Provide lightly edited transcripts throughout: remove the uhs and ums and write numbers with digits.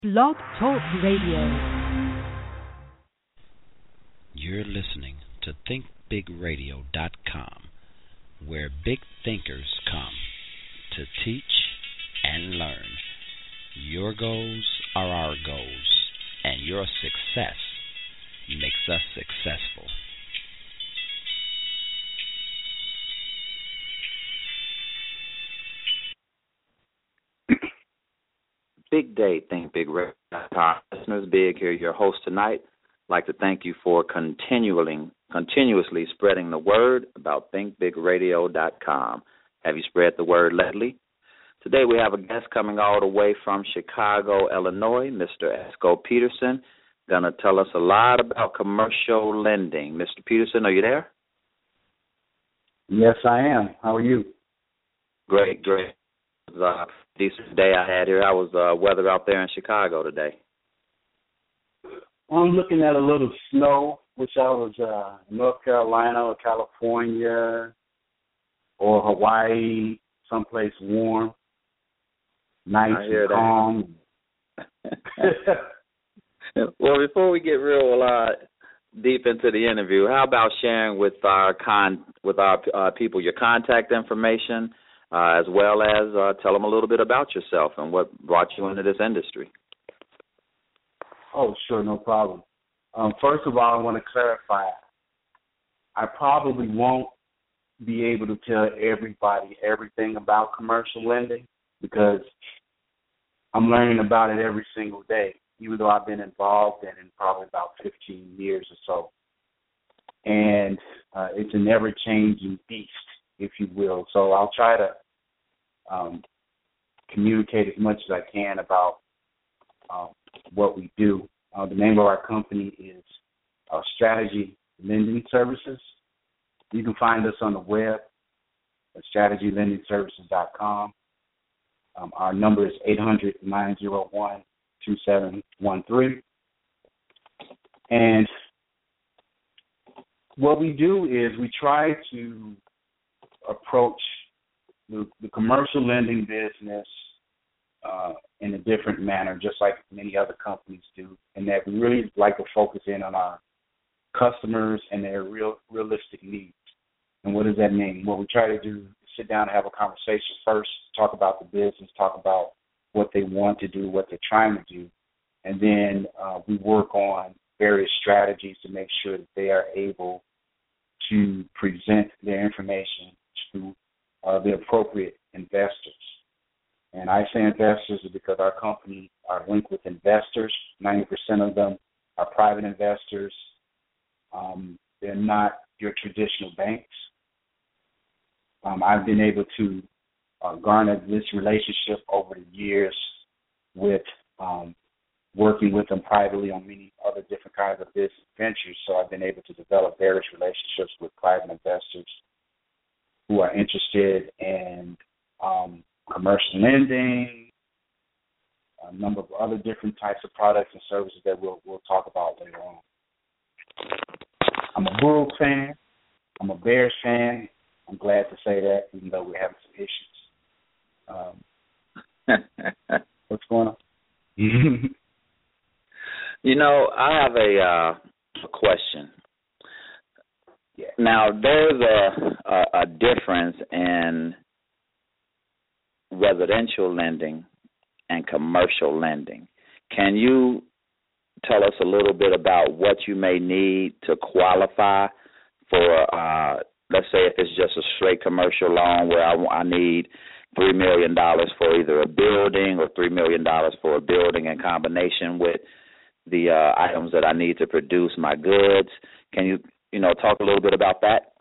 Blog Talk Radio. You're listening to ThinkBigRadio.com, where big thinkers come to teach and learn. Your goals are our goals, and your success makes us successful. Big day, Think Big Radio. Listeners, Big here, your host tonight. I'd like to thank you for continuously spreading the word about ThinkBigRadio.com. Have you spread the word lately? Today we have a guest coming all the way from Chicago, Illinois, Mr. Esco Peterson, going to tell us a lot about commercial lending. Mr. Peterson, are you there? Yes, I am. How are you? Great. It was a decent day I had here. How was weather out there in Chicago today? I'm looking at a little snow. Wish I was North Carolina or California or Hawaii, someplace warm, nice and calm. Well, before we get real deep into the interview, how about sharing with our people your contact information, as well as tell them a little bit about yourself and what brought you into this industry? Oh, sure, no problem. First of all, I want to clarify, I probably won't be able to tell everybody everything about commercial lending because I'm learning about it every single day, even though I've been involved in it probably about 15 years or so. And it's an ever-changing beast, if you will. So I'll try to communicate as much as I can about what we do. The name of our company is Strategy Lending Services. You can find us on the web at strategylendingservices.com. Our number is 800-901-2713. And what we do is we try to approach the commercial lending business in a different manner, just like many other companies do, and that we really like to focus in on our customers and their realistic needs. And what does that mean? What we try to do is sit down and have a conversation first, talk about the business, talk about what they want to do, what they're trying to do, and then we work on various strategies to make sure that they are able to present their information to the appropriate investors. And I say investors because our company are linked with investors. 90% of them are private investors. They're not your traditional banks. I've been able to garner this relationship over the years with working with them privately on many other different kinds of business ventures. So I've been able to develop various relationships with private investors who are interested in commercial lending, a number of other different types of products and services that we'll talk about later on. I'm a Bulls fan. I'm a Bears fan. I'm glad to say that, even though we're having some issues. What's going on? I have a question. Yeah. Now, there's a difference in residential lending and commercial lending. Can you tell us a little bit about what you may need to qualify for, let's say if it's just a straight commercial loan where I need $3 million for either a building or $3 million for a building in combination with the items that I need to produce my goods. Can you talk a little bit about that?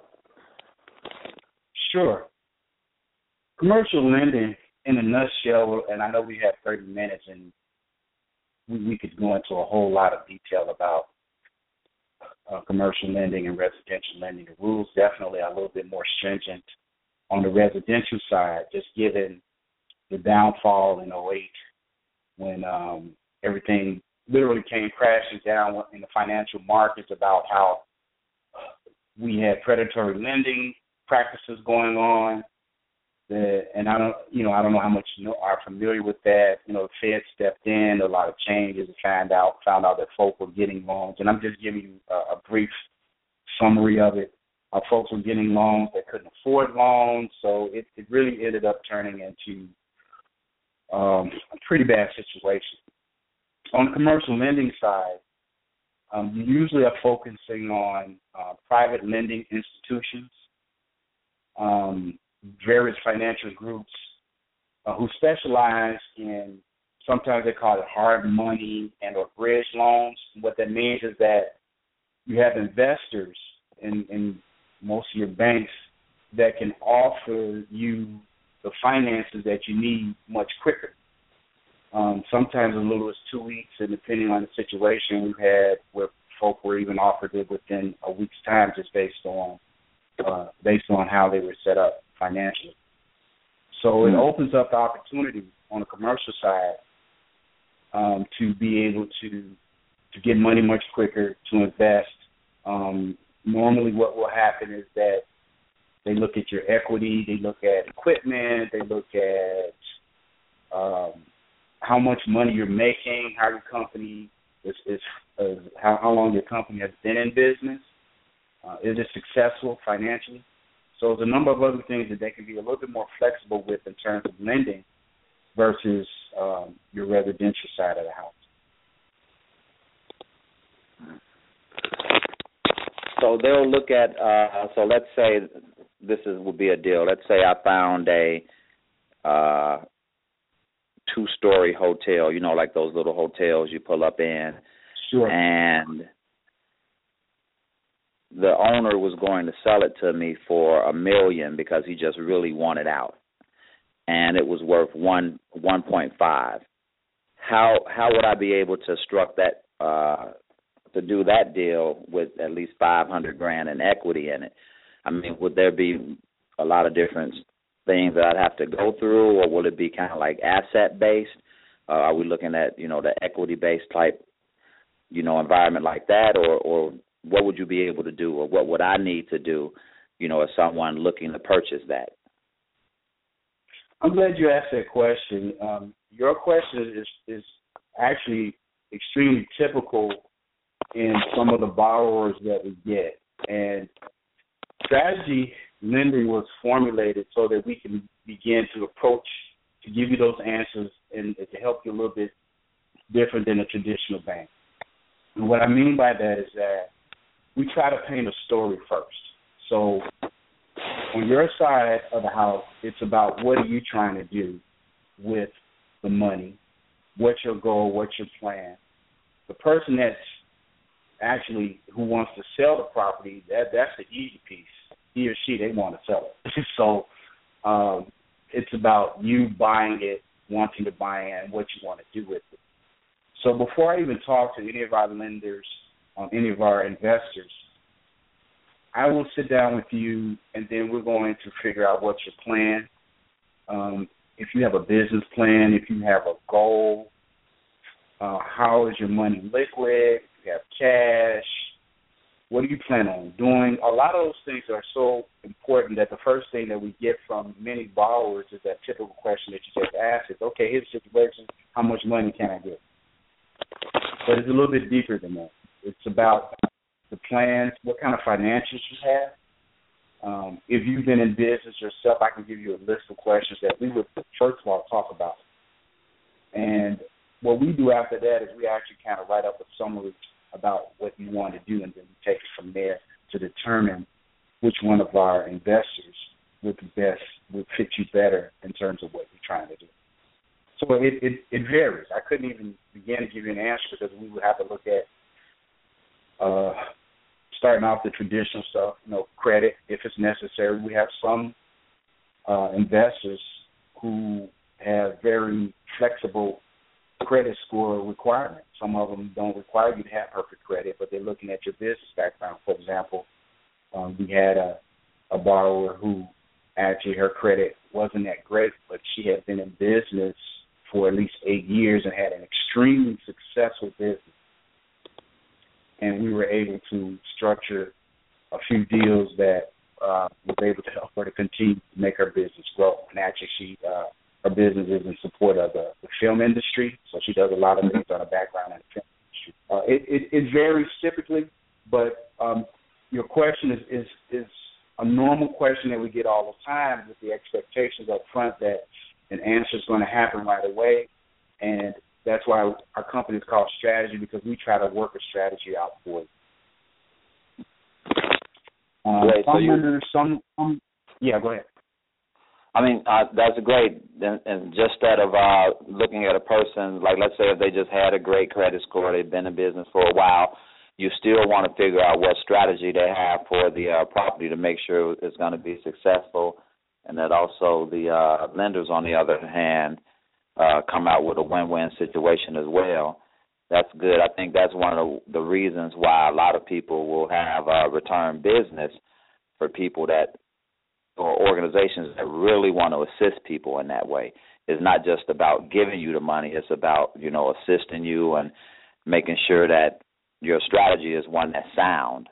Sure. Commercial lending, in a nutshell, and I know we have 30 minutes, and we could go into a whole lot of detail about commercial lending and residential lending. The rules definitely are a little bit more stringent on the residential side, just given the downfall in '08 when everything literally came crashing down in the financial markets, about how we had predatory lending practices going on. And I don't know how much you are familiar with that. The Fed stepped in, a lot of changes, and found out that folk were getting loans. And I'm just giving you a brief summary of it. Folks were getting loans that couldn't afford loans, so it really ended up turning into a pretty bad situation. On the commercial lending side, you usually are focusing on private lending institutions, various financial groups who specialize in, sometimes they call it hard money and or bridge loans. What that means is that you have investors in most of your banks that can offer you the finances that you need much quicker. Sometimes as little as 2 weeks, and depending on the situation, we've had where folk were even offered it within a week's time, just based on how they were set up financially. So it opens up the opportunity on the commercial side to be able to get money much quicker, to invest. Normally what will happen is that they look at your equity, they look at equipment, they look at how much money you're making, how your company how long your company has been in business, is it successful financially? So there's a number of other things that they can be a little bit more flexible with in terms of lending versus your residential side of the house. So they'll look at, so let's say would be a deal. Let's say I found a 2-story hotel, like those little hotels you pull up in. Sure. And the owner was going to sell it to me for $1 million because he just really wanted out, and it was worth 1.5. How would I be able to struck that to do that deal with at least $500,000 in equity in it? I mean, would there be a lot of different things that I'd have to go through, or will it be kind of like asset based? Are we looking at the equity based type environment like that, or what would you be able to do, or what would I need to do, as someone looking to purchase that? I'm glad you asked that question. Your question is actually extremely typical in some of the borrowers that we get. And strategy lending was formulated so that we can begin to approach, to give you those answers and to help you a little bit different than a traditional bank. And what I mean by that is that we try to paint a story first. So on your side of the house, it's about what are you trying to do with the money, what's your goal, what's your plan. The person that's actually who wants to sell the property, that's the easy piece. He or she, they want to sell it. So it's about you buying it, wanting to buy it, and what you want to do with it. So before I even talk to any of our lenders, any of our investors, I will sit down with you, and then we're going to figure out what's your plan. If you have a business plan, if you have a goal, how is your money liquid? If you have cash, what do you plan on doing? A lot of those things are so important that the first thing that we get from many borrowers is that typical question that you just asked is, okay, here's the situation, how much money can I get? But it's a little bit deeper than that. It's about the plans, what kind of financials you have. If you've been in business yourself, I can give you a list of questions that we would, first of all, talk about. And what we do after that is we actually kind of write up a summary about what you want to do, and then we take it from there to determine which one of our investors would fit you better in terms of what you're trying to do. So it varies. I couldn't even begin to give you an answer because we would have to look at starting off the traditional stuff, credit, if it's necessary. We have some investors who have very flexible credit score requirements. Some of them don't require you to have perfect credit, but they're looking at your business background. For example, we had a borrower who actually her credit wasn't that great, but she had been in business for at least 8 years and had an extremely successful business. And we were able to structure a few deals that was able to help her to continue to make her business grow. And actually, her business is in support of the film industry, so she does a lot of things on her background in the film industry. It varies typically, but your question is a normal question that we get all the time, with the expectations up front that an answer is going to happen right away. And that's why our company is called Strategy, because we try to work a strategy out for you. Yeah, go ahead. I mean, that's great. And just instead of looking at a person, like let's say if they just had a great credit score, they've been in business for a while, you still want to figure out what strategy they have for the property to make sure it's going to be successful, and that also the lenders, on the other hand, come out with a win-win situation as well. That's good. I think that's one of the reasons why a lot of people will have return business for people that, or organizations that really want to assist people in that way. It's not just about giving you the money. It's about, assisting you and making sure that your strategy is one that's sound.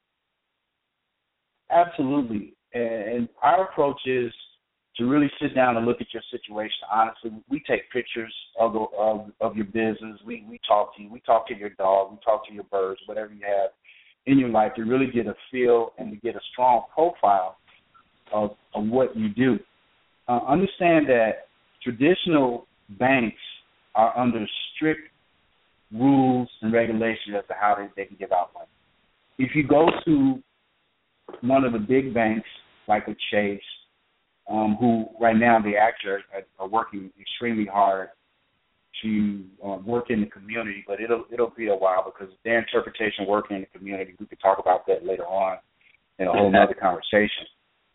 Absolutely. And our approach is to really sit down and look at your situation honestly. We take pictures of your business. We talk to you. We talk to your dog. We talk to your birds, whatever you have in your life, to really get a feel and to get a strong profile of what you do. Understand that traditional banks are under strict rules and regulations as to how they can give out money. If you go to one of the big banks like a Chase, who right now they actually are working extremely hard to work in the community, but it'll be a while because their interpretation of working in the community, we could talk about that later on in a whole other conversation.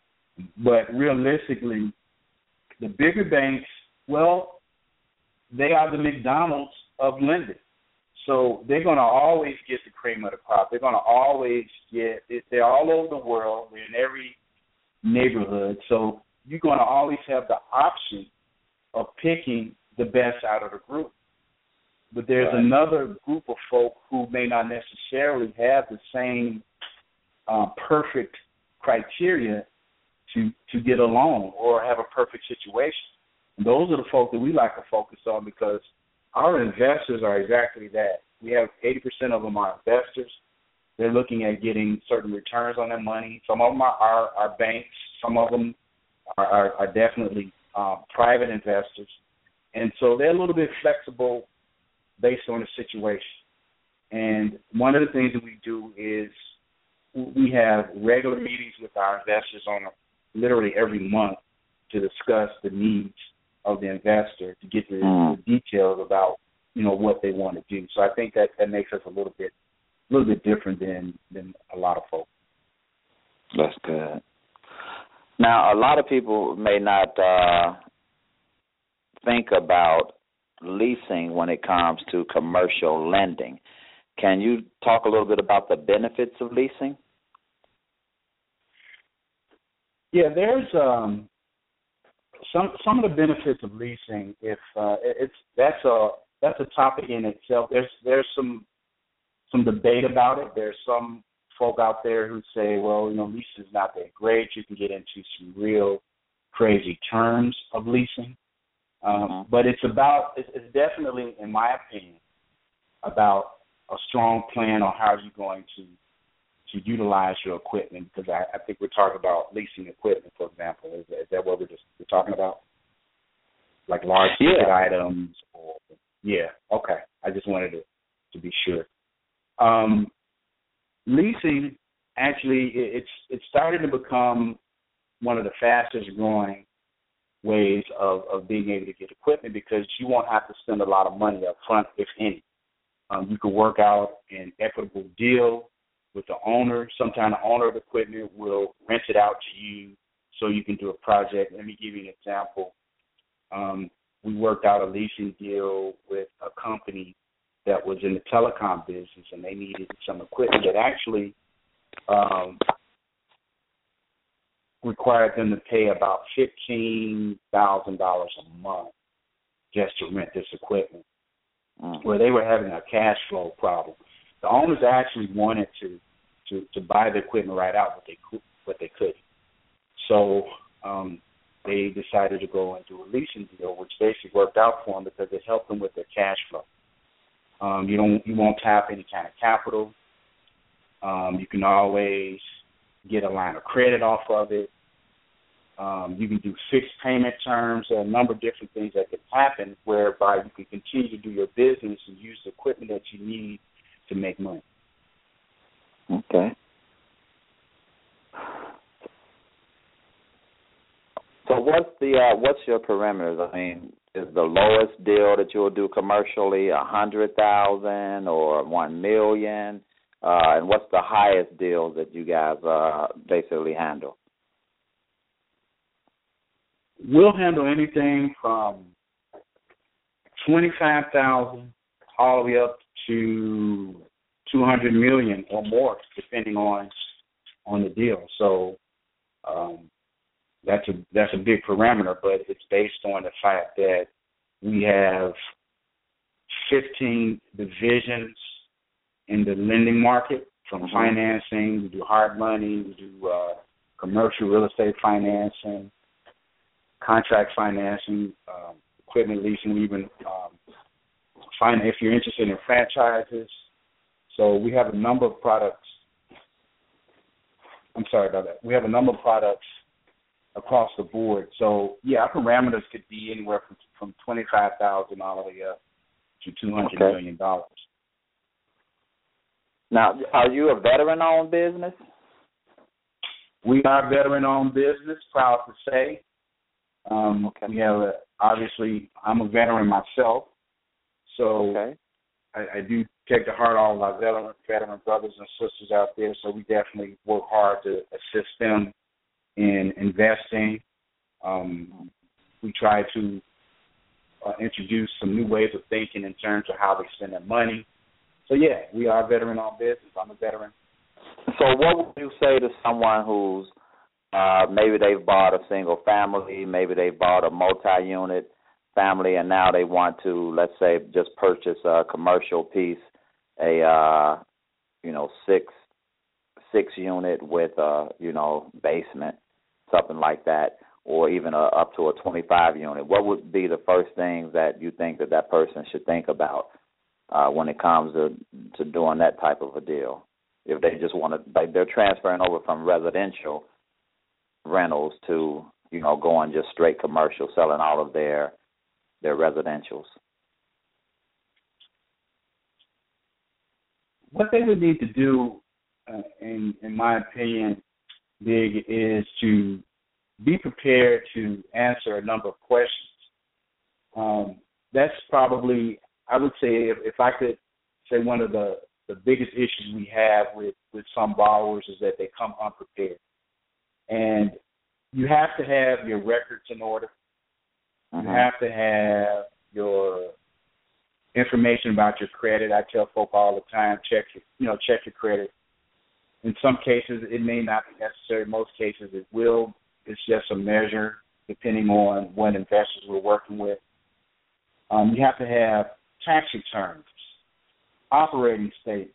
But realistically, the bigger banks, well, they are the McDonald's of lending. So they're going to always get the cream of the crop. They're going to always they're all over the world. They're in every neighborhood. So you're going to always have the option of picking the best out of the group. But there's another group of folk who may not necessarily have the same perfect criteria to get a loan or have a perfect situation. And those are the folk that we like to focus on, because our investors are exactly that. We have 80% of them are investors. They're looking at getting certain returns on their money. Some of them are banks. Some of them are definitely private investors. And so they're a little bit flexible based on the situation. And one of the things that we do is we have regular meetings with our investors on literally every month to discuss the needs of the investor, to get the details about, what they want to do. So I think that makes us a little bit different than a lot of folks. That's good. Now, a lot of people may not think about leasing when it comes to commercial lending. Can you talk a little bit about the benefits of leasing? Yeah, there's some of the benefits of leasing. If that's a topic in itself. There's some debate about it. There's some folk out there who say, well, leasing is not that great. You can get into some real crazy terms of leasing. But it's definitely, in my opinion, about a strong plan on how you're going to utilize your equipment, because I think we're talking about leasing equipment, for example. Is that what we're talking about? Like large ticket items? Okay. I just wanted to be sure. Leasing, actually, it's starting to become one of the fastest growing ways of being able to get equipment, because you won't have to spend a lot of money up front, if any. You could work out an equitable deal with the owner. Sometimes the owner of the equipment will rent it out to you so you can do a project. Let me give you an example. We worked out a leasing deal with a company that was in the telecom business, and they needed some equipment that actually required them to pay about $15,000 a month just to rent this equipment, where they were having a cash flow problem. The owners actually wanted to buy the equipment right out, but they couldn't. So they decided to go and do a leasing deal, which basically worked out for them because it helped them with their cash flow. You won't tap any kind of capital. You can always get a line of credit off of it. You can do fixed payment terms. There are a number of different things that can happen whereby you can continue to do your business and use the equipment that you need to make money. Okay. So what's your parameters? I mean, is the lowest deal that you'll do commercially $100,000 or $1 million? And what's the highest deal that you guys basically handle? We'll handle anything from $25,000 all the way up to $200 million or more, depending on the deal. So that's a big parameter, but it's based on the fact that we have 15 divisions in the lending market, from financing, we do hard money, we do commercial real estate financing, contract financing, equipment leasing, even if you're interested in franchises. So we have a number of products. I'm sorry about that. We have a number of products across the board. So, yeah, our parameters could be anywhere from $25,000 all the way up to $200 million. Now, are you a veteran-owned business? We are a veteran-owned business, proud to say. We have obviously, I'm a veteran myself, so I do take to heart all of our veteran brothers and sisters out there. So we definitely work hard to assist them in investing. We try to introduce some new ways of thinking in terms of how they spend their money. So yeah, we are a veteran-owned business. I'm a veteran. So what would you say to someone who's maybe they've bought a single family, maybe they've bought a multi-unit family, and now they want to, let's say, just purchase a commercial piece, a six unit with a basement, something like that, or even up to a 25 unit. What would be the first things that you think that person should think about when it comes to doing that type of a deal? If they just want to, like, they're transferring over from residential rentals to, going just straight commercial, selling all of their residentials. What they would need to do, in my opinion, Big, is to be prepared to answer a number of questions. That's probably, I would say, if I could say, one of the biggest issues we have with some borrowers is that they come unprepared. And you have to have your records in order. You have to have your information about your credit. I tell folk all the time, check your credit. In some cases, it may not be necessary. In most cases, it will. It's just a measure depending on what investors we're working with. You have to have tax returns, operating statements,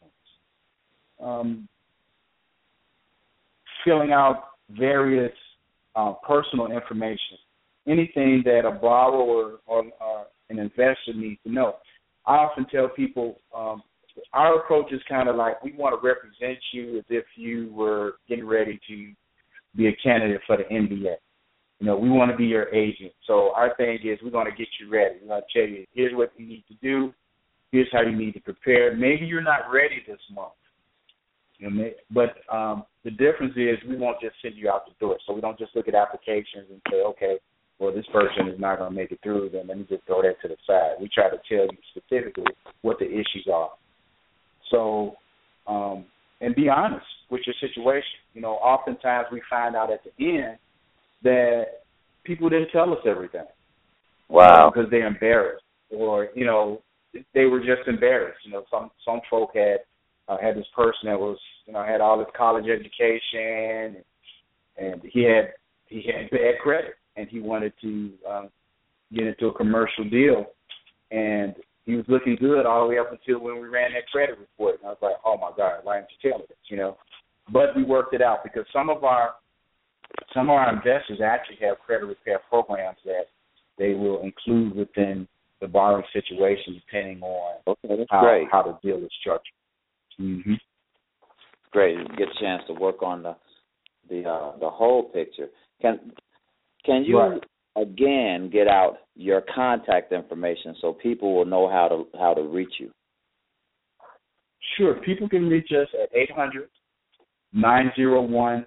filling out various personal information, anything that a borrower or an investor needs to know. I often tell people our approach is kind of like, we want to represent you as if you were getting ready to be a candidate for the NBA. We want to be your agent. So our thing is, we're going to get you ready. We're going to tell you, here's what you need to do. Here's how you need to prepare. Maybe you're not ready this month. But the difference is, we won't just send you out the door. So we don't just look at applications and say, okay, well, this person is not going to make it through, then let me just throw that to the side. We try to tell you specifically what the issues are. So, and be honest with your situation. Oftentimes we find out at the end that people didn't tell us everything. Wow. Because they're embarrassed, or, they were just embarrassed. Some folk had this person that was, had all his college education, and he had bad credit, and he wanted to get into a commercial deal, and he was looking good all the way up until when we ran that credit report. And I was like, oh my God, why didn't you tell me this? But we worked it out, because some of our some of our investors actually have credit repair programs that they will include within the borrowing situation, depending on how the deal is structured. Mm-hmm. Great. You get a chance to work on the whole picture. Can you again get out your contact information so people will know how to reach you? Sure. People can reach us at 800-901-27.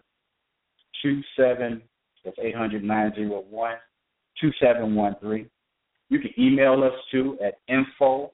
That's 800-901-2713. You can email us too at info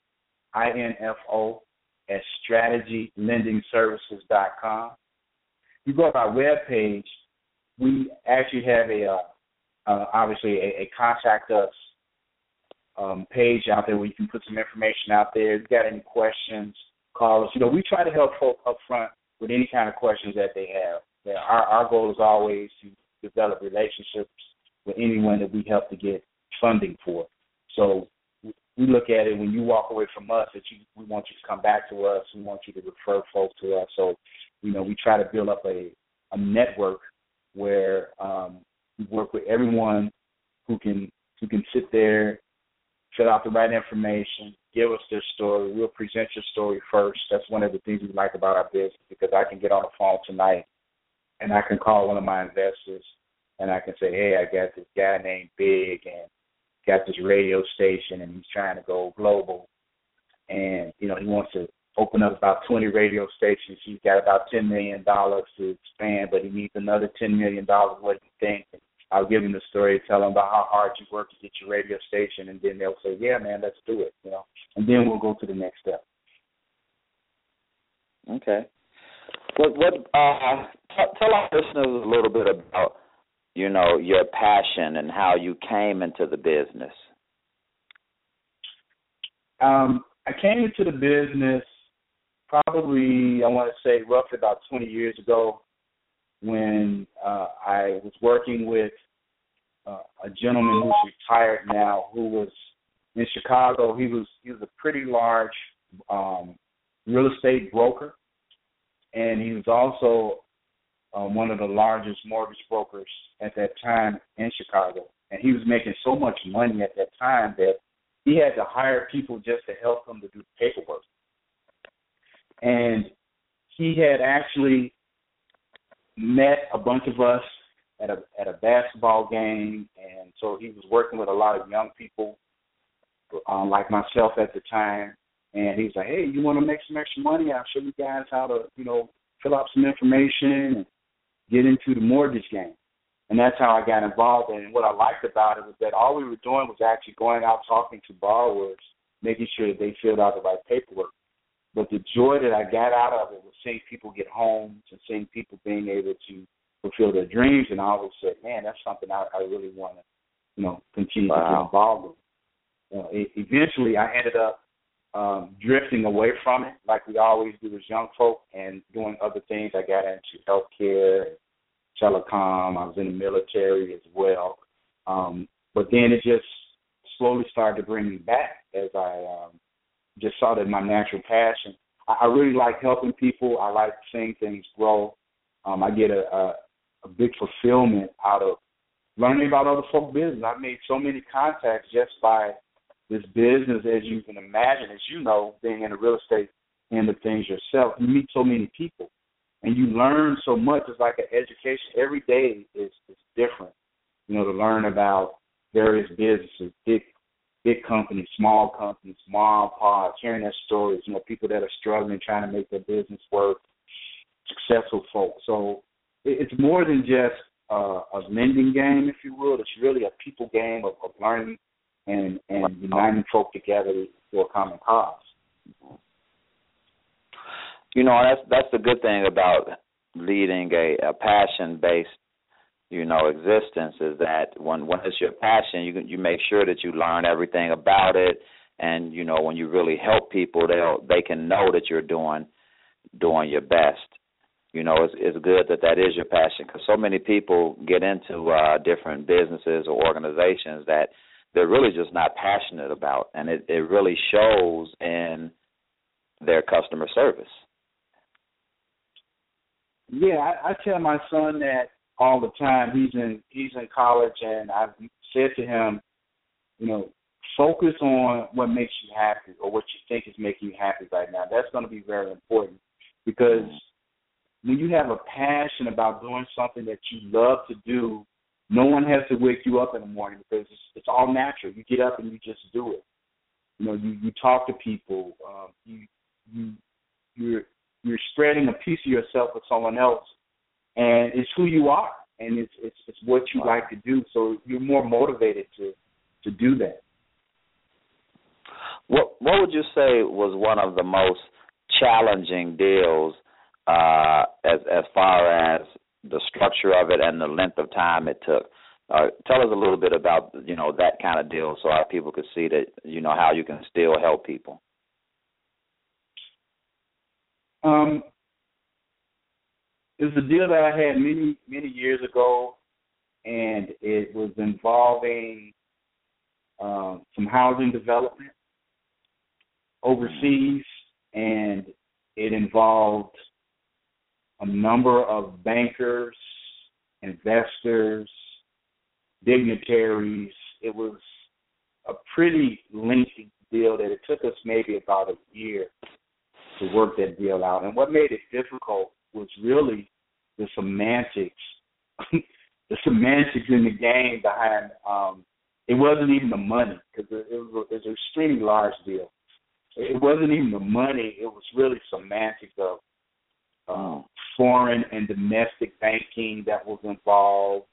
at strategylendingservices.com. You go to our webpage, we actually have obviously a contact us page out there where you can put some information out there. If you got any questions, call us. We try to help folk up front with any kind of questions that they have. Our goal is always to develop relationships with anyone that we help to get funding for. So we look at it when you walk away from us that we want you to come back to us. We want you to refer folks to us. So, we try to build up a network where we work with everyone who can sit there, fill out the right information, give us their story. We'll present your story first. That's one of the things we like about our business, because I can get on the phone tonight and I can call one of my investors and I can say, hey, I got this guy named Big and got this radio station and he's trying to go global. And, he wants to open up about 20 radio stations. He's got about $10 million to expand, but he needs another $10 million. What do you think? And I'll give him the story, tell him about how hard you work to get your radio station, and then they'll say, yeah, man, let's do it, And then we'll go to the next step. Okay. Tell our listeners a little bit about, your passion and how you came into the business. I came into the business probably, I want to say, roughly about 20 years ago when I was working with a gentleman who's retired now, who was in Chicago. He was a pretty large real estate broker, and he was also one of the largest mortgage brokers at that time in Chicago. And he was making so much money at that time that he had to hire people just to help him to do the paperwork. And he had actually met a bunch of us at a basketball game, and so he was working with a lot of young people like myself at the time. And he was like, hey, you want to make some extra money? I'll show you guys how to, fill out some information and get into the mortgage game. And that's how I got involved in it. And what I liked about it was that all we were doing was actually going out talking to borrowers, making sure that they filled out the right paperwork. But the joy that I got out of it was seeing people get homes and seeing people being able to fulfill their dreams. And I always said, man, that's something I really want to, continue to get involved with. Eventually, I ended up drifting away from it, like we always do as young folk, and doing other things. I got into healthcare, telecom. I was in the military as well. But then it just slowly started to bring me back as I just saw that my natural passion. I really like helping people. I like seeing things grow. I get a big fulfillment out of learning about other folks' business. I've made so many contacts just by this business, as you can imagine, as you know, being in the real estate end of things yourself. You meet so many people, and you learn so much. It's like an education. Every day is different, to learn about various businesses, big companies, small mom, pods, hearing their stories, people that are struggling, trying to make their business work, successful folks. So it's more than just a lending game, if you will. It's really a people game of learning and uniting folk together for a common cause. That's the good thing about leading a passion-based, existence, is that when it's your passion, you make sure that you learn everything about it, and when you really help people, they can know that you're doing your best. It's good that is your passion, because so many people get into different businesses or organizations that they're really just not passionate about, and it really shows in their customer service. Yeah, I tell my son that all the time. He's in college, and I've said to him, focus on what makes you happy or what you think is making you happy right now. That's going to be very important, because when you have a passion about doing something that you love to do, no one has to wake you up in the morning, because it's all natural. You get up and you just do it. You talk to people. You're spreading a piece of yourself with someone else, and it's who you are, and it's what you like to do. So you're more motivated to do that. What would you say was one of the most challenging deals as far as the structure of it and the length of time it took? Tell us a little bit about that kind of deal, so our people could see that how you can still help people. It was a deal that I had many years ago, and it was involving some housing development overseas, and it involved a number of bankers, investors, dignitaries. It was a pretty lengthy deal that it took us maybe about a year to work that deal out. And what made it difficult was really the semantics, the semantics in the game behind. It wasn't even the money, because it was an extremely large deal. It wasn't even the money. It was really semantics of foreign and domestic banking that was involved,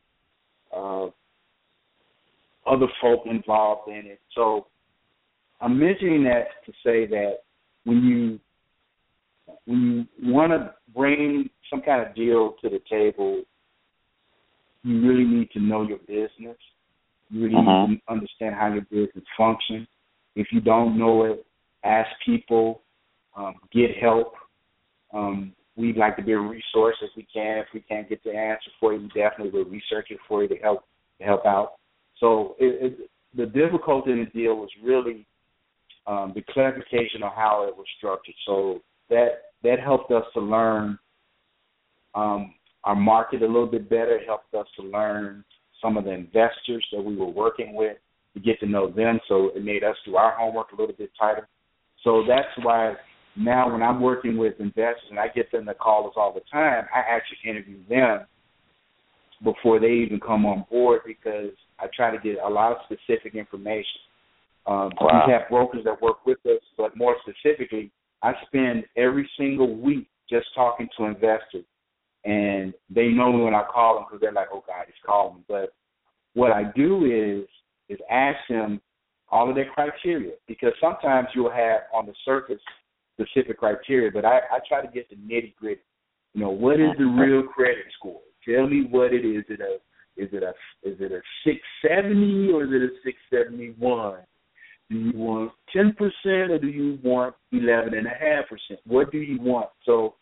other folk involved in it. So I'm mentioning that to say that when you want to bring some kind of deal to the table, you really need to know your business. You really need to understand how your business functions. If you don't know it, ask people, get help. We'd like to be a resource if we can. If we can't get the answer for you, we definitely will research it for you to help out. So the difficulty in the deal was really the clarification of how it was structured. So that helped us to learn our market a little bit better. It helped us to learn some of the investors that we were working with, to get to know them. So it made us do our homework a little bit tighter. So that's why now when I'm working with investors and I get them to call us all the time, I actually interview them before they even come on board, because I try to get a lot of specific information. We have brokers that work with us, but more specifically, I spend every single week just talking to investors, and they know me when I call them, because they're like, oh, God, he's calling me. But what I do is ask them all of their criteria, because sometimes you'll have on the surface specific criteria, but I try to get the nitty gritty. What is the real credit score? Tell me what it is. Is it a 670 or is it a 671? Do you want 10% or do you want 11.5%? What do you want? So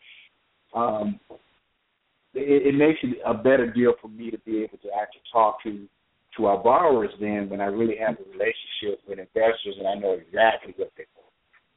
it makes it a better deal for me to be able to actually talk to our borrowers then, when I really have a relationship with investors and I know exactly what they want.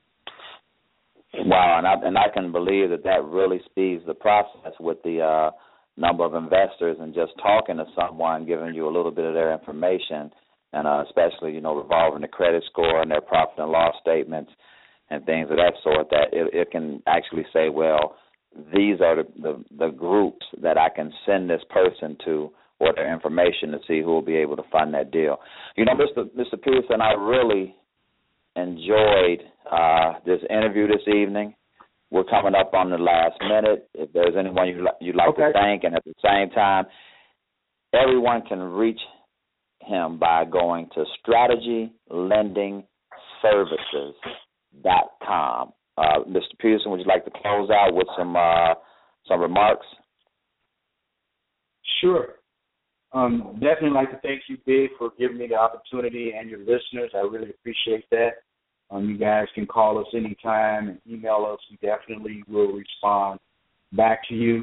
Wow, and I can believe that really speeds the process with the number of investors, and just talking to someone, giving you a little bit of their information, and especially, revolving the credit score and their profit and loss statements and things of that sort, that it can actually say, well, these are the groups that I can send this person to, or their information, to see who will be able to fund that deal. Mr. Peterson, I really enjoyed this interview this evening. We're coming up on the last minute. If there's anyone you'd like to thank, and at the same time, everyone can reach him by going to strategylendingservices.com. Mr. Peterson, would you like to close out with some remarks? Sure. Definitely like to thank you, Big, for giving me the opportunity, and your listeners. I really appreciate that. You guys can call us anytime and email us. We definitely will respond back to you.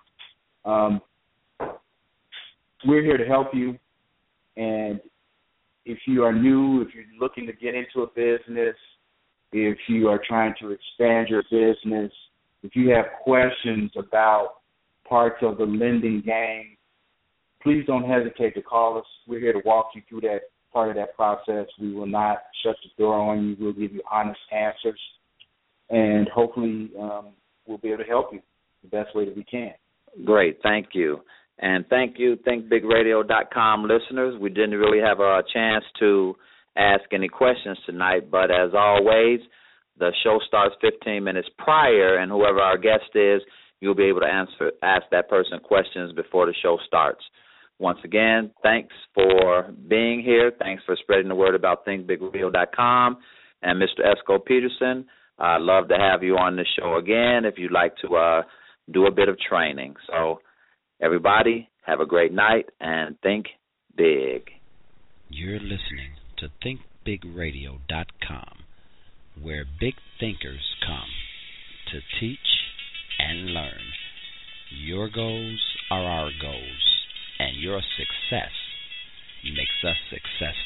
We're here to help you. And if you are new, if you're looking to get into a business, if you are trying to expand your business, if you have questions about parts of the lending game, please don't hesitate to call us. We're here to walk you through that part of that process. We will not shut the door on you. We'll give you honest answers, and hopefully we'll be able to help you the best way that we can. Great, thank you. And thank you, thinkbigradio.com listeners. We didn't really have a chance to ask any questions tonight, but as always, the show starts 15 minutes prior, and whoever our guest is, you'll be able to ask that person questions before the show starts. Once again, thanks for being here. Thanks for spreading the word about thinkbigradio.com. And Mr. Esco Peterson, I'd love to have you on the show again if you'd like to do a bit of training. So, everybody, have a great night and think big. You're listening to thinkbigradio.com, where big thinkers come to teach and learn. Your goals are our goals, and your success makes us successful.